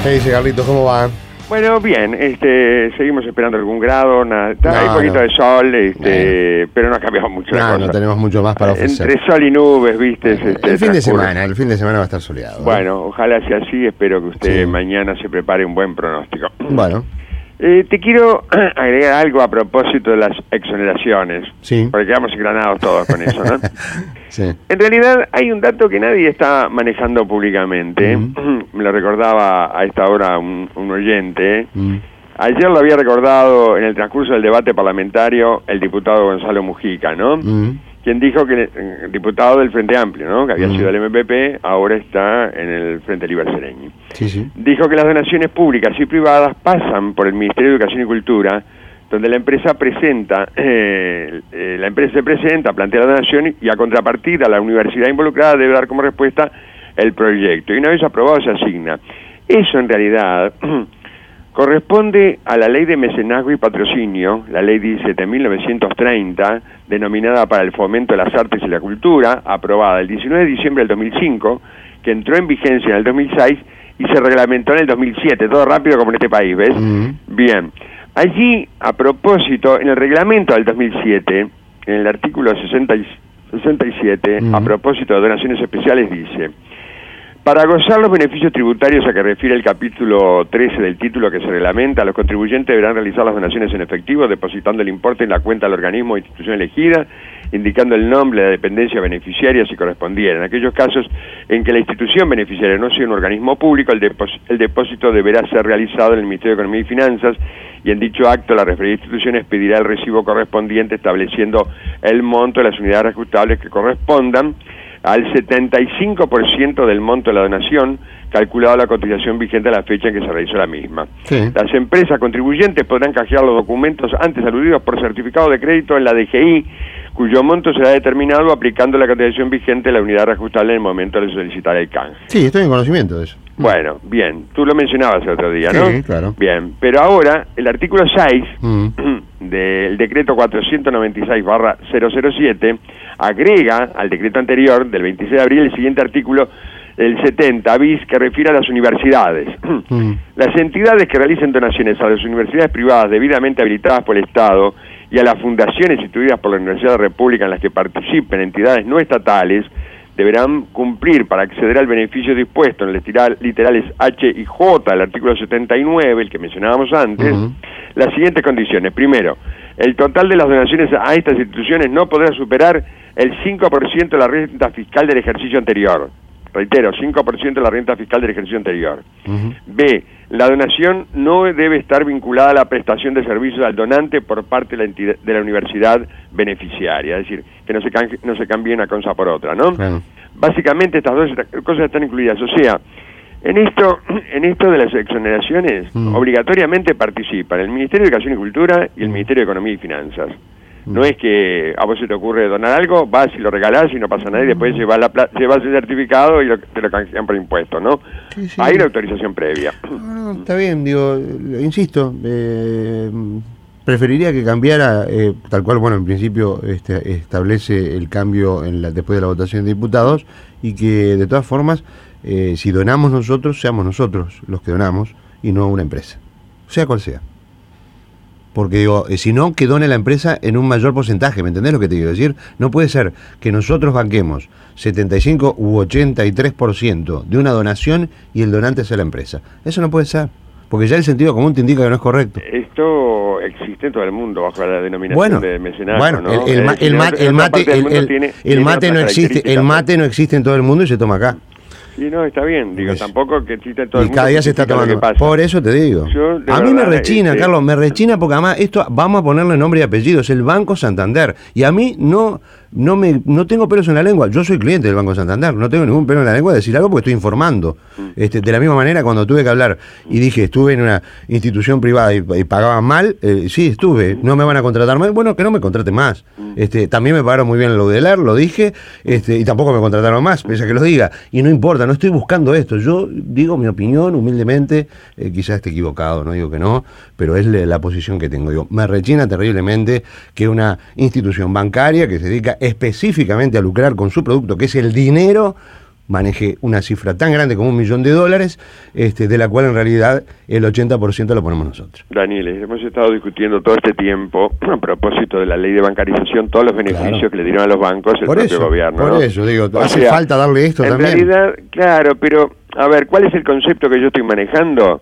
¿Qué dice Carlitos? ¿Cómo va? Bueno, bien, seguimos esperando algún grado, hay un poquito de sol, pero no ha cambiado mucho la cosa. No tenemos mucho más para ofrecer. Entre sol y nubes, ¿viste? El fin de semana va a estar soleado. Bueno, ojalá sea así, espero que usted mañana se prepare un buen pronóstico. Bueno. Te quiero agregar algo a propósito de las exoneraciones, porque quedamos engranados todos con eso, ¿no? Sí. En realidad hay un dato que nadie está manejando públicamente, me lo recordaba a esta hora un oyente, ayer lo había recordado en el transcurso del debate parlamentario el diputado Gonzalo Mujica, ¿no? Quien dijo que el diputado del Frente Amplio, ¿no? Que había sido del MPP, ahora está en el Frente Liber Sereñi. Sí. Dijo que las donaciones públicas y privadas pasan por el Ministerio de Educación y Cultura, donde la empresa se presenta, plantea la donación y a contrapartida la universidad involucrada debe dar como respuesta el proyecto. Y una vez aprobado se asigna. Eso en realidad corresponde a la Ley de Mecenazgo y Patrocinio, la Ley 17.930, denominada para el fomento de las artes y la cultura, aprobada el 19 de diciembre del 2005, que entró en vigencia en el 2006 y se reglamentó en el 2007, todo rápido como en este país, ¿ves? Bien, allí, a propósito, en el reglamento del 2007, en el artículo 67, a propósito de donaciones especiales, dice: para gozar los beneficios tributarios a que refiere el capítulo 13 del título que se reglamenta, los contribuyentes deberán realizar las donaciones en efectivo, depositando el importe en la cuenta del organismo o institución elegida, indicando el nombre de la dependencia beneficiaria si correspondiera. En aquellos casos en que la institución beneficiaria no sea un organismo público, el depósito deberá ser realizado en el Ministerio de Economía y Finanzas, y en dicho acto la referida institución expedirá el recibo correspondiente estableciendo el monto de las unidades reajustables que correspondan al 75% del monto de la donación, calculado a la cotización vigente a la fecha en que se realizó la misma. Las empresas contribuyentes podrán canjear los documentos antes aludidos por certificado de crédito en la DGI, cuyo monto será determinado aplicando la cotización vigente de la unidad reajustable en el momento de solicitar el canje. Sí, estoy en conocimiento de eso. Bueno, bien, tú lo mencionabas el otro día, ¿no? Sí, claro. Bien, pero ahora el artículo 6 del decreto 496/007 agrega al decreto anterior del 26 de abril el siguiente artículo, el 70 bis, que refiere a las universidades. Las entidades que realicen donaciones a las universidades privadas debidamente habilitadas por el Estado y a las fundaciones instituidas por la Universidad de la República en las que participen entidades no estatales deberán cumplir para acceder al beneficio dispuesto en los literales H y J del artículo 79, el que mencionábamos antes, las siguientes condiciones. Primero, el total de las donaciones a estas instituciones no podrá superar el 5% de la renta fiscal del ejercicio anterior. Reitero, 5% de la renta fiscal del ejercicio anterior. B, la donación no debe estar vinculada a la prestación de servicios al donante por parte de la universidad beneficiaria, es decir, que no se cambie una cosa por otra, ¿no? Básicamente estas dos cosas están incluidas, o sea, en esto de las exoneraciones, obligatoriamente participan el Ministerio de Educación y Cultura y el Ministerio de Economía y Finanzas. No es que a vos se te ocurre donar algo, vas y lo regalás y no pasa nada y después llevas el certificado y te lo canjean por impuestos, ¿no? Sí. Hay una autorización previa. No, está bien, digo, insisto, preferiría que cambiara, tal cual, bueno, en principio establece el cambio después de la votación de diputados, y que de todas formas, si donamos nosotros, seamos nosotros los que donamos y no una empresa, sea cual sea. Porque digo, si no, que done la empresa en un mayor porcentaje, ¿me entendés lo que te quiero decir? No puede ser que nosotros banquemos 75 u 83% de una donación y el donante sea la empresa. Eso no puede ser, porque ya el sentido común te indica que no es correcto. Esto existe en todo el mundo bajo la denominación de mecenazgo, ¿no? El mate no existe en todo el mundo y se toma acá. Sí, no, está bien, digo, tampoco que existe en todo el mundo. Y cada día se está tomando. Por eso te digo. A mí me rechina, Carlos, me rechina porque además esto, vamos a ponerle nombre y apellido, es el Banco Santander. Y a mí no tengo pelos en la lengua. Yo soy cliente del Banco Santander, no tengo ningún pelo en la lengua de decir algo porque estoy informando. De la misma manera, cuando tuve que hablar y dije, estuve en una institución privada y pagaban mal, sí, estuve, no me van a contratar más, bueno, que no me contraten más. También me pagaron muy bien el UDELAR, lo dije, y tampoco me contrataron más, pese a que lo diga. Y no importa, no estoy buscando esto, yo digo mi opinión humildemente, quizás esté equivocado, no digo que no, pero es la posición que tengo. Digo, me rechina terriblemente que una institución bancaria que se dedica específicamente a lucrar con su producto, que es el dinero, maneje una cifra tan grande como $1 millón, de la cual en realidad el 80% lo ponemos nosotros. Daniel, hemos estado discutiendo todo este tiempo a propósito de la ley de bancarización, todos los beneficios que le dieron a los bancos el propio gobierno. Por eso, digo, hace falta darle esto también. En realidad, claro, pero, a ver, ¿cuál es el concepto que yo estoy manejando?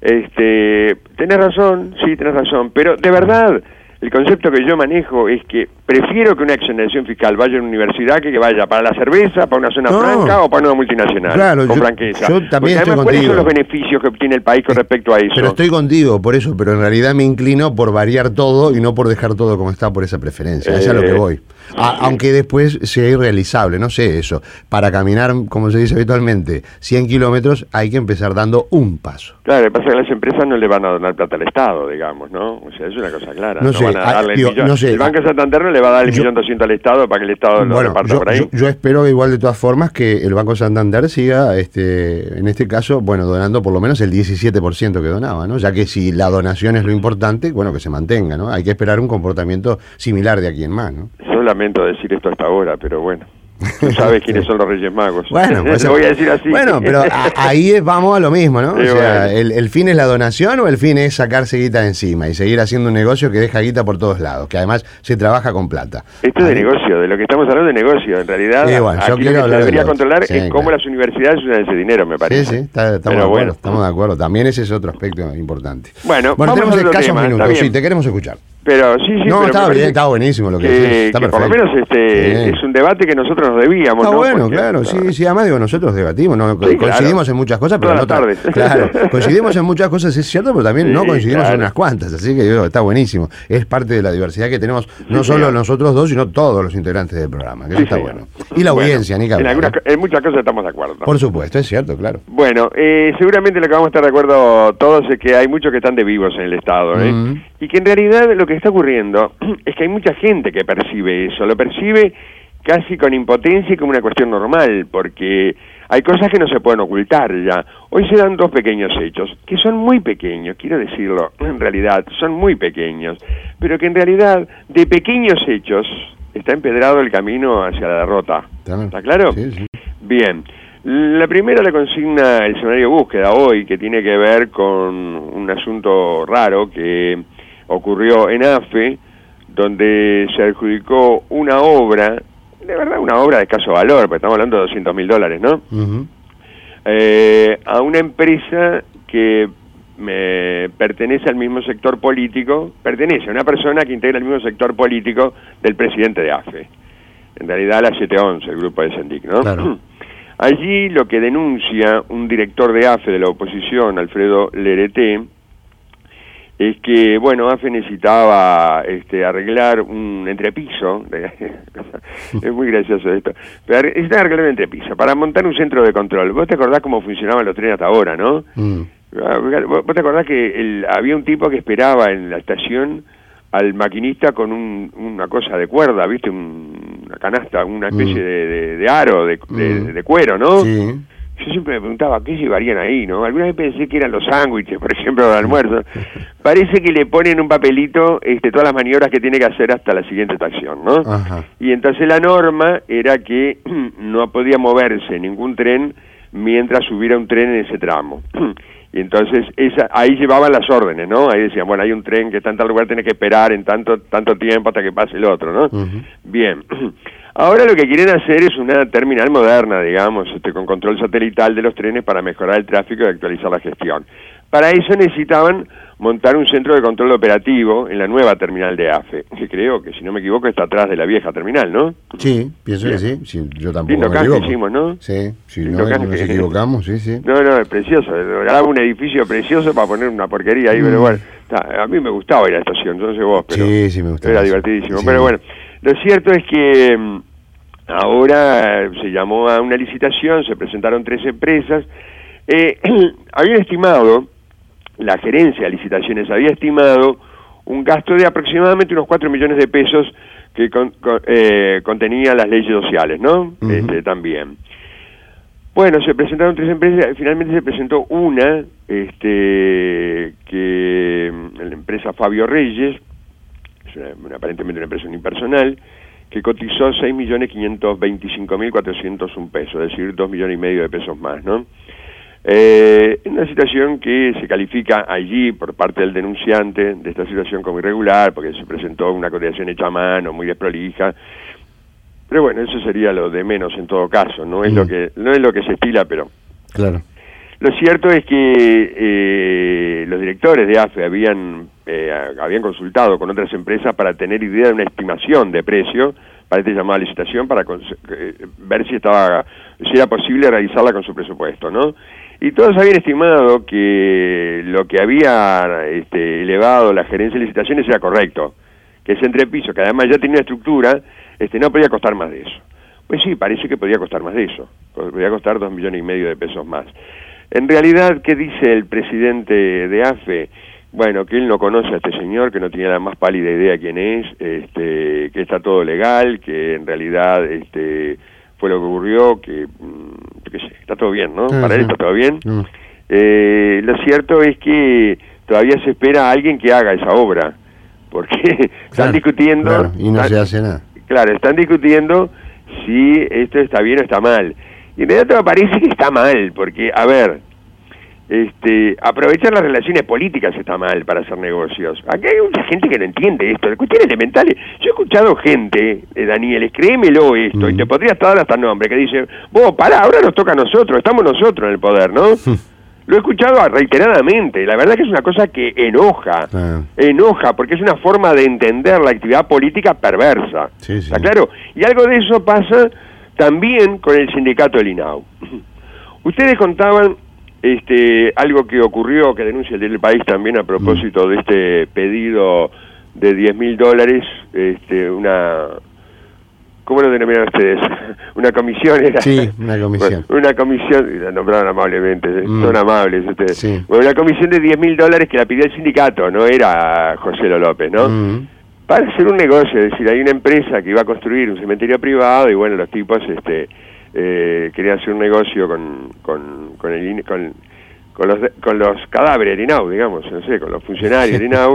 Tenés razón, sí, tenés razón, pero de verdad, el concepto que yo manejo es que prefiero que una exoneración fiscal vaya a una universidad que vaya para la cerveza, para una zona franca o para una multinacional. Claro, con franqueza. Yo también estoy contigo. ¿Cuáles son los beneficios que obtiene el país con respecto a eso? Pero estoy contigo por eso, pero en realidad me inclino por variar todo y no por dejar todo como está por esa preferencia. Es a lo que voy. Aunque después sea irrealizable, no sé eso. Para caminar, como se dice habitualmente, 100 kilómetros hay que empezar dando un paso. Claro, lo que pasa es que las empresas no le van a donar plata al Estado, digamos, ¿no? O sea, es una cosa clara. No sé, van a darle no sé, el Banco de Santander no le va a dar el 1.200.000 al Estado para que el Estado lo reparta por ahí. Yo espero igual de todas formas que el Banco de Santander siga, en este caso, donando por lo menos el 17% que donaba, ¿no? Ya que si la donación es lo importante, que se mantenga, ¿no? Hay que esperar un comportamiento similar de aquí en más, ¿no? Yo lamento decir esto hasta ahora, pero bueno. Tú sabes quiénes son los Reyes Magos. Bueno, pues, lo voy a decir así. Bueno, pero ahí vamos a lo mismo, ¿no? Sí, o sea, bueno. ¿El fin es la donación o el fin es sacarse guita de encima y seguir haciendo un negocio que deja guita por todos lados, que además se trabaja con plata? Esto es de negocio, de lo que estamos hablando de negocio. En realidad, bueno, yo aquí lo que se debería controlar es cómo las universidades usan ese dinero, me parece. Sí, estamos de acuerdo. También ese es otro aspecto importante. Bueno, tenemos escasos minutos, sí, te queremos escuchar. Pero sí, no, pero está bien, está buenísimo lo que decís, está perfecto. Por lo menos es un debate que nosotros nos debíamos, ¿no? Bueno, claro, sí, además nosotros debatimos, ¿no? Coincidimos en muchas cosas, pero no tardes. Claro, coincidimos en muchas cosas, es cierto, pero también no coincidimos en unas cuantas, así que está buenísimo. Es parte de la diversidad que tenemos, no solo nosotros dos, sino todos los integrantes del programa, que eso está bueno. Y la audiencia, ni que hablar. En muchas cosas estamos de acuerdo. Por supuesto, es cierto, claro. Bueno, seguramente lo que vamos a estar de acuerdo todos es que hay muchos que están de vivos en el Estado, y que en realidad lo que está ocurriendo es que hay mucha gente que percibe eso, lo percibe casi con impotencia y como una cuestión normal, porque hay cosas que no se pueden ocultar ya. Hoy se dan dos pequeños hechos, que son muy pequeños, quiero decirlo, en realidad, son muy pequeños, pero que en realidad de pequeños hechos está empedrado el camino hacia la derrota. ¿Está claro? Sí. Bien. La primera la consigna el Semanario Búsqueda hoy, que tiene que ver con un asunto raro que ocurrió en AFE, donde se adjudicó una obra, de verdad una obra de escaso valor, porque estamos hablando de $200.000, ¿no? A una empresa que pertenece al mismo sector político, pertenece a una persona que integra el mismo sector político del presidente de AFE, en realidad la 711, el grupo de Sendic, ¿no? Claro. Allí lo que denuncia un director de AFE de la oposición, Alfredo Lerete, es que, AFE necesitaba arreglar un entrepiso, es muy gracioso esto, pero necesitaba arreglar un entrepiso para montar un centro de control. Vos te acordás cómo funcionaban los trenes hasta ahora, ¿no? Vos te acordás que había un tipo que esperaba en la estación al maquinista con una cosa de cuerda, ¿viste? Una canasta, una especie de aro, de cuero, ¿no? Sí. Yo siempre me preguntaba, ¿qué llevarían ahí, no? Alguna vez pensé que eran los sándwiches, por ejemplo, de almuerzo. Parece que le ponen un papelito todas las maniobras que tiene que hacer hasta la siguiente estación, ¿no? Ajá. Y entonces la norma era que no podía moverse ningún tren mientras hubiera un tren en ese tramo. Y entonces ahí llevaban las órdenes, ¿no? Ahí decían, hay un tren que está en tal lugar, tiene que esperar en tanto tiempo hasta que pase el otro, ¿no? Bien. Ahora lo que quieren hacer es una terminal moderna, digamos, con control satelital de los trenes para mejorar el tráfico y actualizar la gestión. Para eso necesitaban montar un centro de control operativo en la nueva terminal de AFE, que creo que, si no me equivoco, está atrás de la vieja terminal, ¿no? Sí, pienso que sí. Yo tampoco Lindo me equivoco. Hicimos, ¿no? Sí, si no nos equivocamos, sí. No, es precioso. Regalaba un edificio precioso para poner una porquería ahí, pero bueno, a mí me gustaba ir a la estación, no sé vos, pero sí, me gustaba. Era divertidísimo. Sí. Pero bueno, lo cierto es que ahora se llamó a una licitación, se presentaron 3 empresas. Habían estimado, la gerencia de licitaciones había estimado un gasto de aproximadamente unos 4 millones de pesos que contenía las leyes sociales, ¿no? También. Bueno, se presentaron 3 empresas, finalmente se presentó una, que la empresa Fabio Reyes, es aparentemente una empresa unipersonal, que cotizó 6.525.401 pesos, es decir, 2,5 millones de pesos más, ¿no? Una situación que se califica allí por parte del denunciante de esta situación como irregular, porque se presentó una cotización hecha a mano, muy desprolija. Pero bueno, eso sería lo de menos en todo caso, no es lo que se estila, pero claro. Lo cierto es que los directores de AFE habían consultado con otras empresas para tener idea de una estimación de precio para esta llamada licitación, para ver si era posible realizarla con su presupuesto, ¿no? Y todos habían estimado que lo que había elevado la gerencia de licitaciones era correcto, que ese entrepiso, que además ya tenía una estructura, no podía costar más de eso. Pues sí, parece que podía costar más de eso, podía costar 2,5 millones de pesos más. En realidad, ¿qué dice el presidente de AFE? Bueno, que él no conoce a este señor, que no tiene la más pálida idea quién es, que está todo legal, que en realidad fue lo que ocurrió, que qué sé, está todo bien, ¿no? Para él está todo bien. Lo cierto es que todavía se espera a alguien que haga esa obra, porque están discutiendo... Claro, y no se hace nada. Claro, están discutiendo si esto está bien o está mal. Y en realidad me parece que está mal, porque, a ver, aprovechar las relaciones políticas está mal para hacer negocios. Acá hay mucha gente que no entiende esto, cuestiones elementales. Yo he escuchado gente, Daniel, créemelo esto, y te podría dar hasta nombre, que dice, vos, pará, ahora nos toca a nosotros, estamos nosotros en el poder, ¿no? Lo he escuchado reiteradamente, la verdad que es una cosa que enoja, porque es una forma de entender la actividad política perversa, ¿está claro? Y algo de eso pasa también con el sindicato del INAU. Ustedes contaban algo que ocurrió, que denuncia el del País también a propósito de este pedido de $10.000, ¿cómo lo denominan ustedes? Una comisión era. Sí, una comisión. Bueno, una comisión, la nombraron amablemente, son amables ustedes. Sí. Bueno, una comisión de $10.000 que la pidió el sindicato, no era José López, ¿no? Para hacer un negocio, es decir, hay una empresa que iba a construir un cementerio privado y bueno, los tipos querían hacer un negocio con los cadáveres del INAU, digamos, no sé, con los funcionarios del INAU,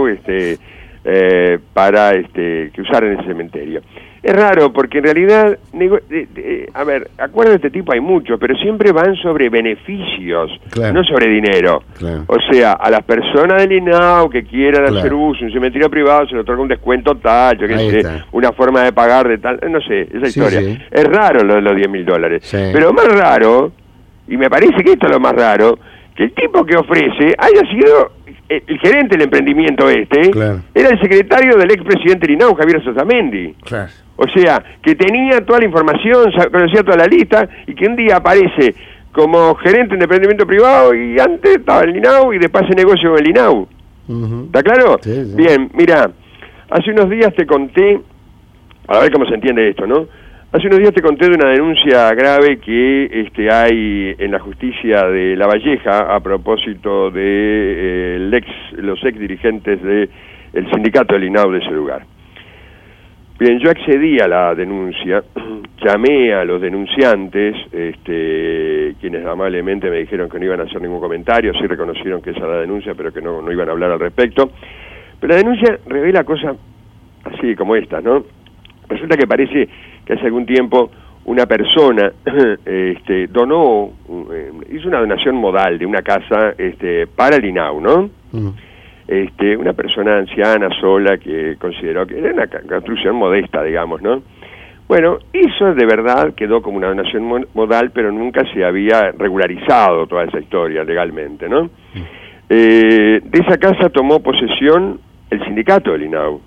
para que usaran ese cementerio. Es raro porque en realidad, a ver, acuerdos de este tipo hay muchos, pero siempre van sobre beneficios, no sobre dinero. O sea, a las personas del INAU que quieran hacer uso de un cementerio privado se le otorga un descuento tal, yo qué sé, una forma de pagar de tal, no sé, esa historia. Sí. Es raro lo de los $10.000, pero más raro, y me parece que esto es lo más raro, que el tipo que ofrece haya sido el gerente del emprendimiento era el secretario del expresidente del INAU, Javier Sosamendi. O sea, que tenía toda la información, conocía toda la lista, y que un día aparece como gerente de emprendimiento privado, y antes estaba en el INAU, y después hace negocio con el INAU. ¿Está claro? Sí. Bien, mira, hace unos días te conté, a ver cómo se entiende esto, ¿no? Hace unos días te conté de una denuncia grave que hay en la justicia de La Valleja a propósito de los ex dirigentes del sindicato del INAU de ese lugar. Bien, yo accedí a la denuncia, llamé a los denunciantes, quienes amablemente me dijeron que no iban a hacer ningún comentario, sí reconocieron que esa era la denuncia, pero que no iban a hablar al respecto. Pero la denuncia revela cosas así como esta, ¿no? Resulta que parece que hace algún tiempo una persona donó, hizo una donación modal de una casa para el INAU, ¿no? Una persona anciana, sola, que consideró que era una construcción modesta, digamos, ¿no? Bueno, eso de verdad quedó como una donación modal, pero nunca se había regularizado toda esa historia legalmente, ¿no? De esa casa tomó posesión el sindicato del INAU.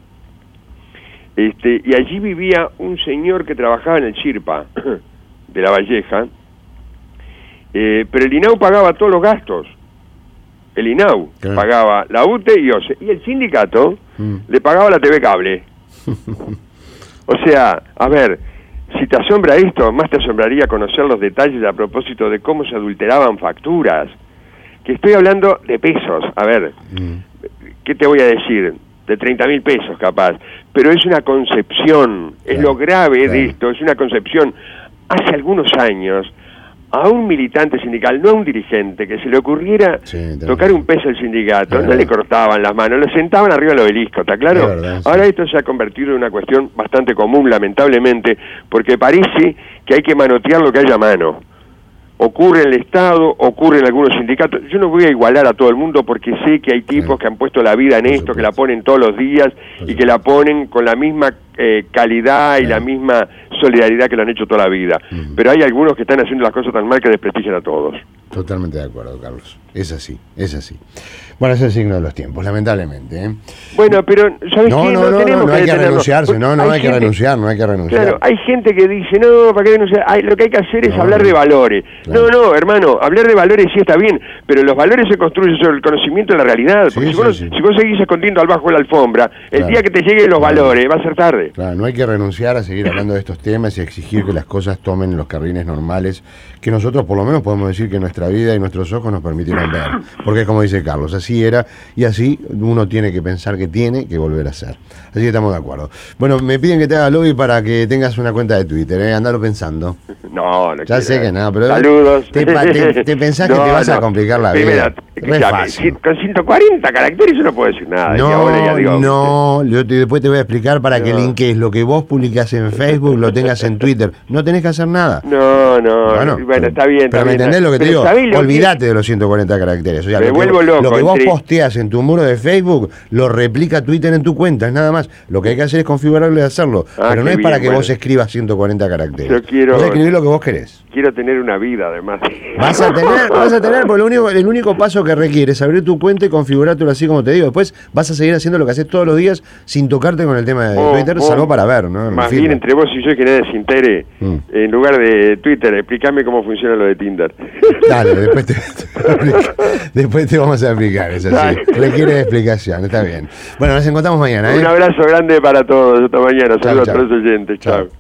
Y allí vivía un señor que trabajaba en el Chirpa de La Valleja, pero el INAU pagaba todos los gastos. El INAU pagaba la UTE y OCE, y el sindicato le pagaba la TV Cable. O sea, a ver, si te asombra esto, más te asombraría conocer los detalles a propósito de cómo se adulteraban facturas. Que estoy hablando de pesos, a ver, ¿qué te voy a decir? De 30.000 pesos capaz, pero es una concepción, es lo grave de esto, es una concepción. Hace algunos años a un militante sindical, no a un dirigente, que se le ocurriera tocar un peso al sindicato, no le cortaban las manos, lo sentaban arriba del obelisco, ¿está claro? Verdad, ahora esto se ha convertido en una cuestión bastante común, lamentablemente, porque parece que hay que manotear lo que haya a mano. Ocurre en el Estado, ocurre en algunos sindicatos. Yo no voy a igualar a todo el mundo porque sé que hay tipos que han puesto la vida en esto, que la ponen todos los días y que la ponen con la misma calidad y la misma solidaridad que lo han hecho toda la vida. Pero hay algunos que están haciendo las cosas tan mal que desprestigian a todos. Totalmente de acuerdo, Carlos. Es así, es así. Bueno, es el signo de los tiempos, lamentablemente, ¿eh? Bueno, pero ¿sabes qué? No hay que renunciarse, no hay que renunciar. Claro, hay gente que dice, no, ¿para qué renunciar? Lo que hay que hacer es hablar de valores. Claro. No, hermano, hablar de valores sí está bien, pero los valores se construyen sobre el conocimiento de la realidad. Porque si vos seguís escondiendo al bajo de la alfombra, el día que te lleguen los valores va a ser tarde. Claro, no hay que renunciar a seguir hablando de estos temas y exigir que las cosas tomen los carriles normales que nosotros por lo menos podemos decir que nuestra vida y nuestros ojos nos permitieron ver. Porque como dice Carlos, así era y así uno tiene que pensar que tiene que volver a ser. Así que estamos de acuerdo. Bueno, me piden que te haga lobby para que tengas una cuenta de Twitter, Andalo pensando. No ya sé que nada, pero saludos. Te pensás que te vas a complicar la vida. Con 140 caracteres yo no puedo decir nada. Yo después te voy a explicar para que linkees lo que vos publicás en Facebook, lo tengas en Twitter. No tenés que hacer nada. Bueno, está bien. Pero ¿me entendés lo que te digo? Olvídate de los 140 caracteres. O sea, me vuelvo loco. Lo que vos posteas en tu muro de Facebook, lo replica Twitter en tu cuenta, es nada más. Lo que hay que hacer es configurarlo y hacerlo. Pero no es para que vos escribas 140 caracteres. Yo quiero... Vos escribís lo que vos querés. Quiero tener una vida, además. Vas a tener, porque el único paso que requiere es abrir tu cuenta y configurártelo así como te digo. Después vas a seguir haciendo lo que haces todos los días sin tocarte con el tema de Twitter, salvo para ver, ¿no? Más bien entre vos y yo que nadie se entere, en lugar de Twitter, explícame cómo funciona lo de Tinder. Dale, después te vamos a explicar, es así. Requiere explicación, está bien. Bueno, nos encontramos mañana, Un abrazo grande para todos, hasta mañana. Saludos a todos los oyentes, chao.